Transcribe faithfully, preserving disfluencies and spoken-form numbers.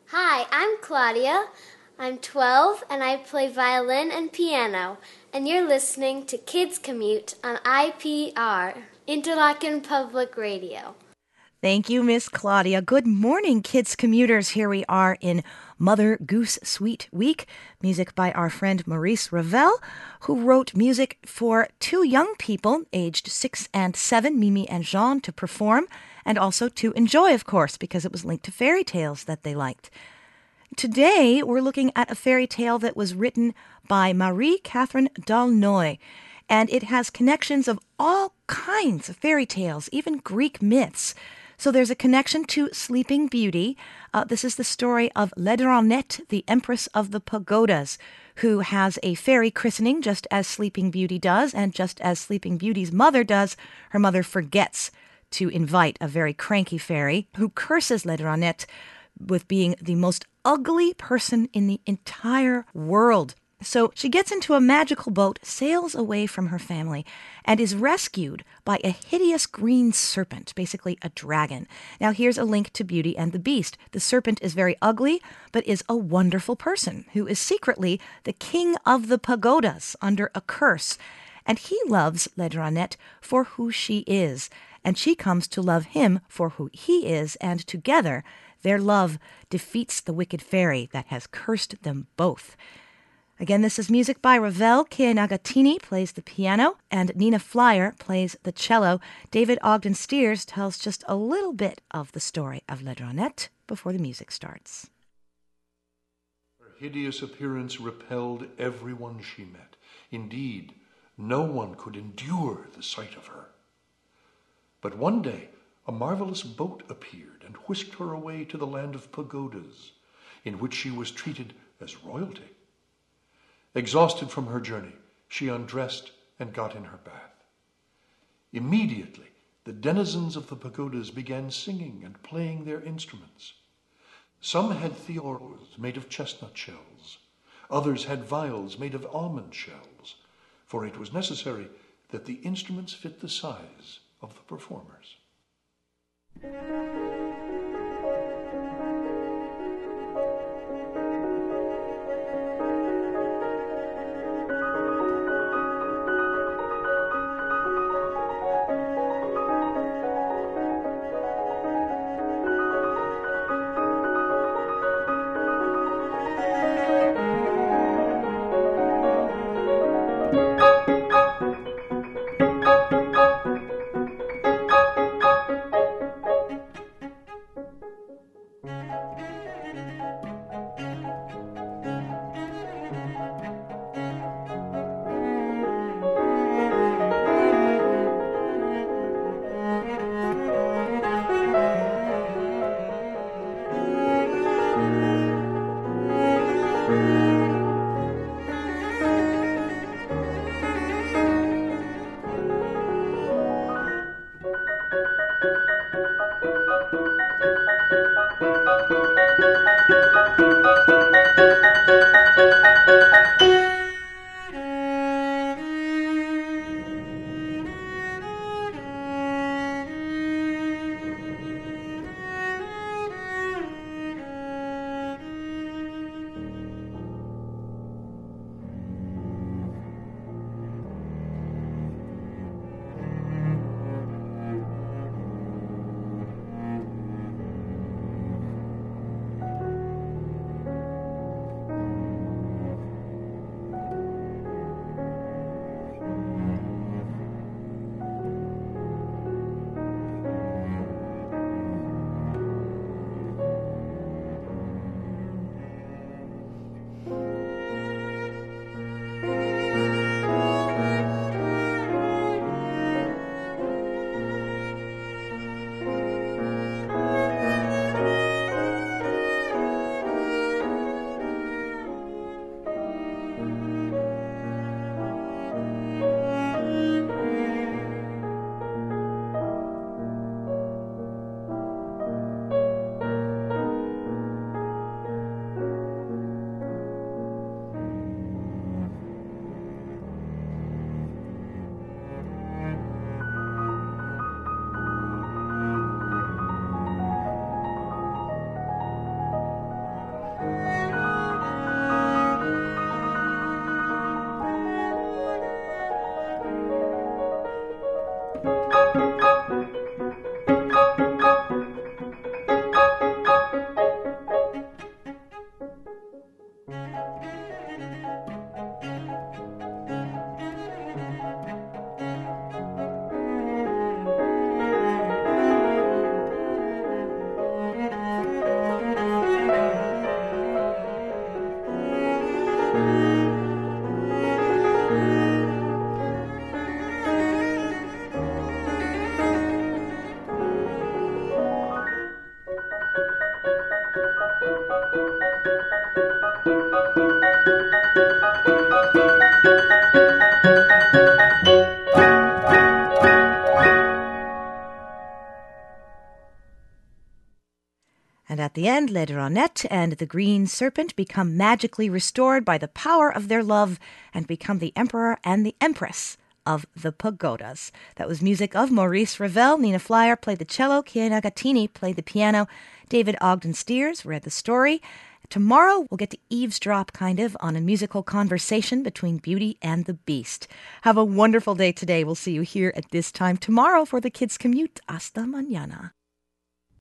Hi, I'm Claudia. I'm twelve and I play violin and piano. And you're listening to Kids Commute on I P R, Interlochen Public Radio. Thank you, Miss Claudia. Good morning, kids commuters. Here we are in Mother Goose Sweet Week. Music by our friend Maurice Ravel, who wrote music for two young people, aged six and seven, Mimi and Jean, to perform, and also to enjoy, of course, because it was linked to fairy tales that they liked. Today, we're looking at a fairy tale that was written by Marie-Catherine d'Aulnoy, and it has connections of all kinds of fairy tales, even Greek myths. So there's a connection to Sleeping Beauty. Uh, this is the story of Laidronette, the Empress of the Pagodas, who has a fairy christening just as Sleeping Beauty does, and just as Sleeping Beauty's mother does, her mother forgets to invite a very cranky fairy who curses Laidronette with being the most ugly person in the entire world. So she gets into a magical boat, sails away from her family, and is rescued by a hideous green serpent, basically a dragon. Now here's a link to Beauty and the Beast. The serpent is very ugly, but is a wonderful person who is secretly the king of the pagodas under a curse. And he loves Laidronette for who she is, and she comes to love him for who he is, and together their love defeats the wicked fairy that has cursed them both. Again, this is music by Ravel. Kei Nagatini plays the piano, and Nina Flyer plays the cello. David Ogden Stiers tells just a little bit of the story of Laidronette before the music starts. Her hideous appearance repelled everyone she met. Indeed, no one could endure the sight of her. But one day, a marvelous boat appeared and whisked her away to the land of pagodas, in which she was treated as royalty. Exhausted from her journey, she undressed and got in her bath. Immediately, the denizens of the pagodas began singing and playing their instruments. Some had theoros made of chestnut shells. Others had viols made of almond shells, for it was necessary that the instruments fit the size of the performers. And at the end, Ledronette and the Green Serpent become magically restored by the power of their love and become the Emperor and the Empress of the Pagodas. That was music of Maurice Ravel. Nina Flyer played the cello. Chiara Gattini played the piano. David Ogden Steers read the story. Tomorrow, we'll get to eavesdrop, kind of, on a musical conversation between Beauty and the Beast. Have a wonderful day today. We'll see you here at this time tomorrow for the Kids Commute. Hasta mañana.